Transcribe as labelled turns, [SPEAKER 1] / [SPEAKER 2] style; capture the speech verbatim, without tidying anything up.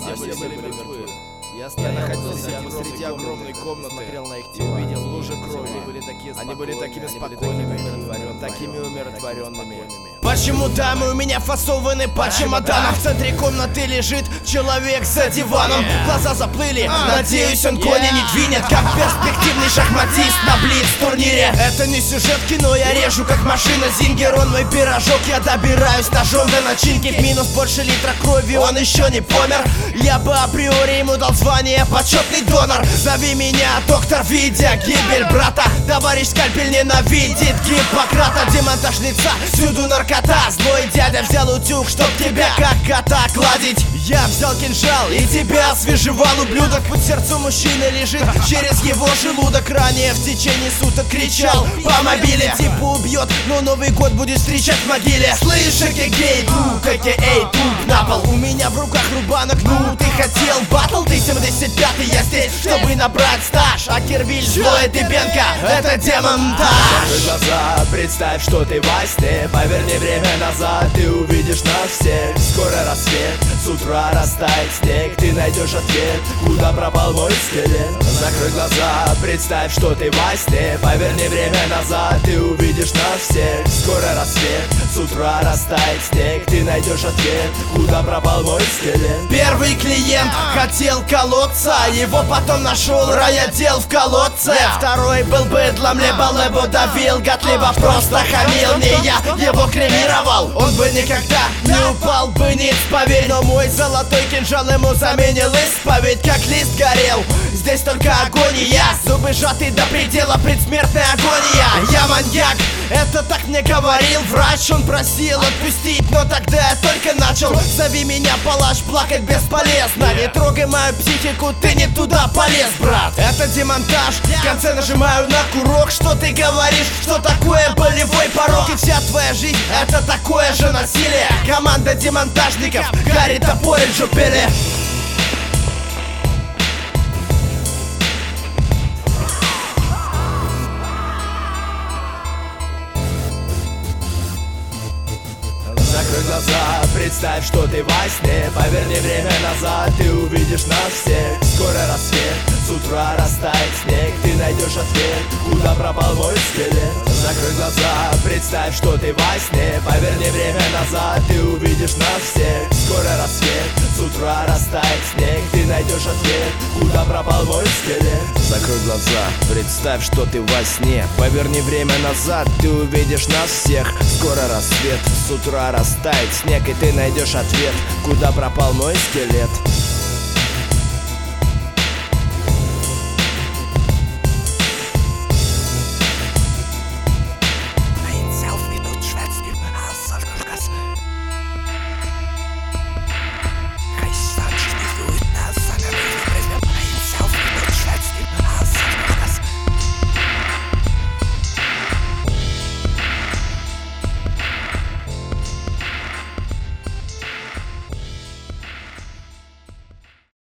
[SPEAKER 1] все были мертвы.
[SPEAKER 2] Я
[SPEAKER 1] Я находился посреди огромной комнаты,
[SPEAKER 2] смотрел на их
[SPEAKER 1] и
[SPEAKER 2] тела,
[SPEAKER 1] увидел
[SPEAKER 2] они
[SPEAKER 1] лужи
[SPEAKER 2] были
[SPEAKER 1] крови.
[SPEAKER 2] такие
[SPEAKER 1] Они были такими
[SPEAKER 2] спокойными,
[SPEAKER 1] спокойными,
[SPEAKER 2] такими
[SPEAKER 1] такими умиротворенными.
[SPEAKER 2] Почему дамы у меня фасованы по чемоданам? В центре комнаты лежит человек за диваном. Глаза заплыли, надеюсь, он кони не двинет, как перспективный шахматист на блиц-турнире. Это не сюжет кино, я режу как машина Зингер. Он мой пирожок, я добираюсь ножом до начинки. В минус больше литра крови, он еще не помер. Я бы априори ему дал звание почетный донор. Зови меня доктор, видя гибель брата. Товарищ скальпель ненавидит Гиппократа. Демонтаж лица, всюду наркота. Злой дядя взял утюг, чтоб тебя как кота гладить. Я взял кинжал и тебя освежевал, ублюдок. Под сердцем мужчины лежит через его желудок. Ранее в течение суток кричал по мобиле. Типа убьет, но Новый год будет встречать в могиле. Слышь, гей, тук, эй, тук на пол. У меня в руках рубанок, ну ты хотел батл. Ты семьдесят пятый, я здесь, чтобы набрать стаж. А Кервиль, злой Дыбенко, это демонтаж.
[SPEAKER 1] Закрой глаза, представь, что ты во сне. Поверни время назад, ты увидишь нас всех. Скоро рассвет, с утра растает снег. Ты найдешь ответ, куда пропал мой скелет. Закрой глаза, представь, что ты во сне. Поверни время назад, ты увидишь нас всех. Скоро рассвет, с утра растает снег. Ты найдешь ответ, куда пропал мой скелет.
[SPEAKER 2] Первый клиент хотел колоться, его потом нашел райотдел в колодце. Второй был быдлом, либо лыбу давил, гад, либо просто хамил. Не я его кремировал, он бы никогда не упал бы ниц, поверь. Но мой золотой кинжал ему заменил исповедь, как лист горел. Здесь только агония, зубы сжаты до предела, предсмертная агония. Я маньяк, это так мне говорил врач. Он просил отпустить, но тогда я только начал. Зови меня палач, плакать бесполезно. Не трогай мою психику, ты не туда полез, брат. Это демонтаж, в конце нажимаю на курок. Что ты говоришь, что такое болевой порог? И вся твоя жизнь, это такое же насилие. Команда демонтажников, Гарри топорит жупели.
[SPEAKER 1] Закрой глаза, представь, что ты во сне. Поверни время назад, ты увидишь нас всех. Скоро рассвет, с утра растает снег. Ты найдешь ответ, куда пропал мой скелет. Закрой глаза, представь, что ты во сне. Поверни время назад, ты увидишь нас всех. Скоро рассвет, с утра растает снег. Ты найдешь ответ, куда пропал мой скелет.
[SPEAKER 2] Закрой глаза, представь, что ты во сне. Поверни время назад, ты увидишь нас всех. Скоро рассвет, с утра растает снег, и ты найдешь ответ, куда пропал мой скелет.